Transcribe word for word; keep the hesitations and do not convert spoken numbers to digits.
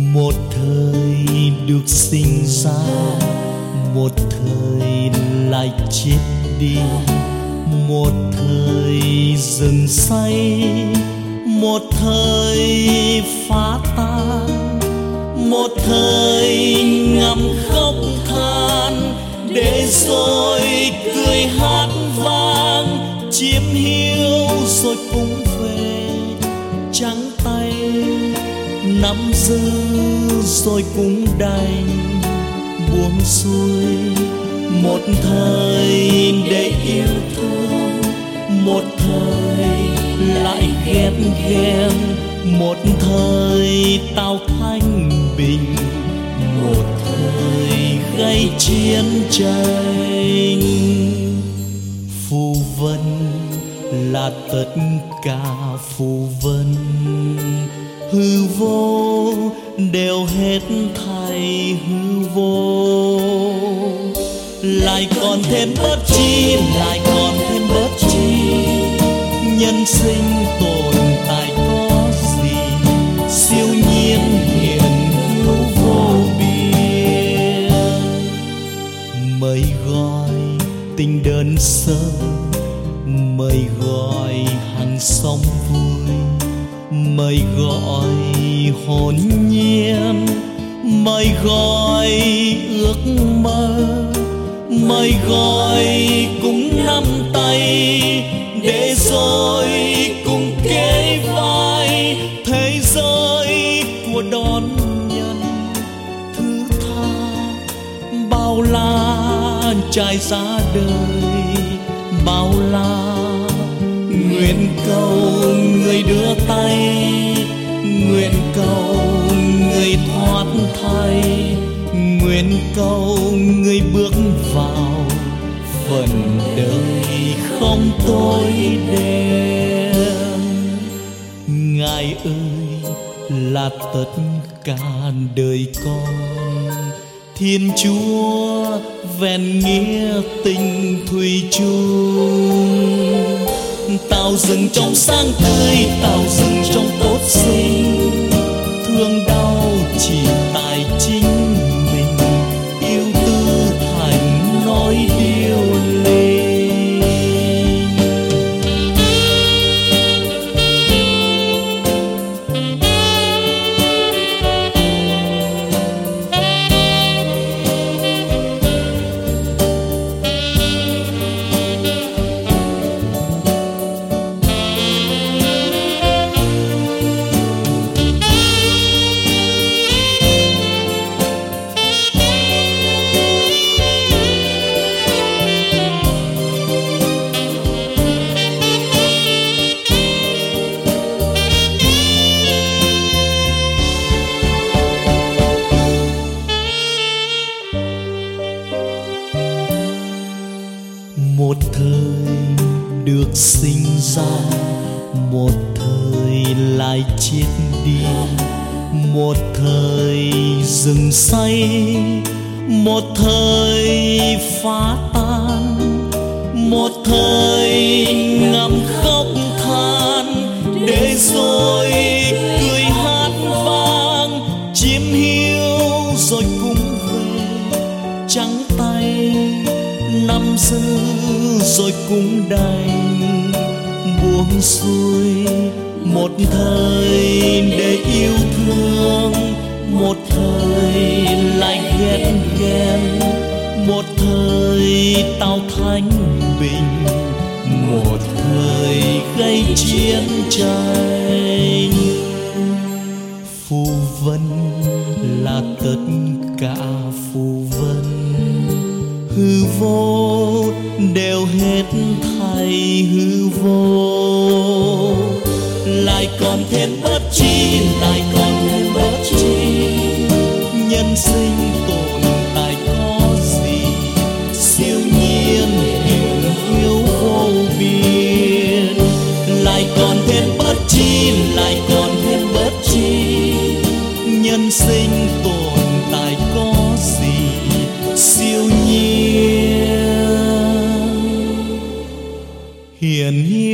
Một thời được sinh ra, một thời lại chết đi. Một thời rừng say, một thời phá tan. Một thời ngậm khóc than, để rồi cười hát vang. Chiếm hiu rồi cũng về, trắng tay nắm giữ rồi cũng đành buông xuôi. Một thời để yêu thương, một thời lại ghét ghen. Một thời tạo thanh bình, một thời gây chiến tranh. Phù vân là tất cả phù vân, hư vô đều hết thảy hư vô. Lại còn thêm bất chi, lại còn thêm bất chi. Nhân sinh tồn tại có gì, siêu nhiên hiện hữu vô biên. Mời gọi tình đơn sơ, mời gọi hàng xóm vui, mời gọi hồn nhiên, mời gọi ước mơ, mời gọi cùng nắm tay, để rồi cùng kề vai. Thế giới của đón nhận thứ tha, bao la trải ra đời, bao la nguyện cầu người đưa tay, nguyện cầu người thoát thay, nguyện cầu người bước vào phần đời không tối đen. Ngài ơi là tất cả đời con, Thiên Chúa vẹn nghĩa tình thủy chung. Tạo rừng trong sáng tươi, tạo rừng trong tốt sinh, thương đau chỉ tại chính mình, yêu tư thành nói điều linh. Một thời được sinh ra, một thời lại chết đi. Một thời rừng say, một thời phá tan. Một thời ngậm khóc than, để rồi cười hát vang. Chiếm hiu rồi cũng về, trắng tay nắm giữ rồi cũng đành buông xuôi. Một thời để yêu thương, một thời lại ghét ghen. Một thời tạo thanh bình, một thời gây chiến tranh. Phù vân là tất cả phù vân, hư vô đều hết thảy hư vô. Lại còn thêm bất chi, lại còn thêm bất chi. Nhân sinh tồn tại có gì, siêu nhiên hiện hữu vô biên. Lại còn thêm bất chi, lại còn thêm bất chi. Nhân sinh tồn tại có gì, siêu nhiên hiện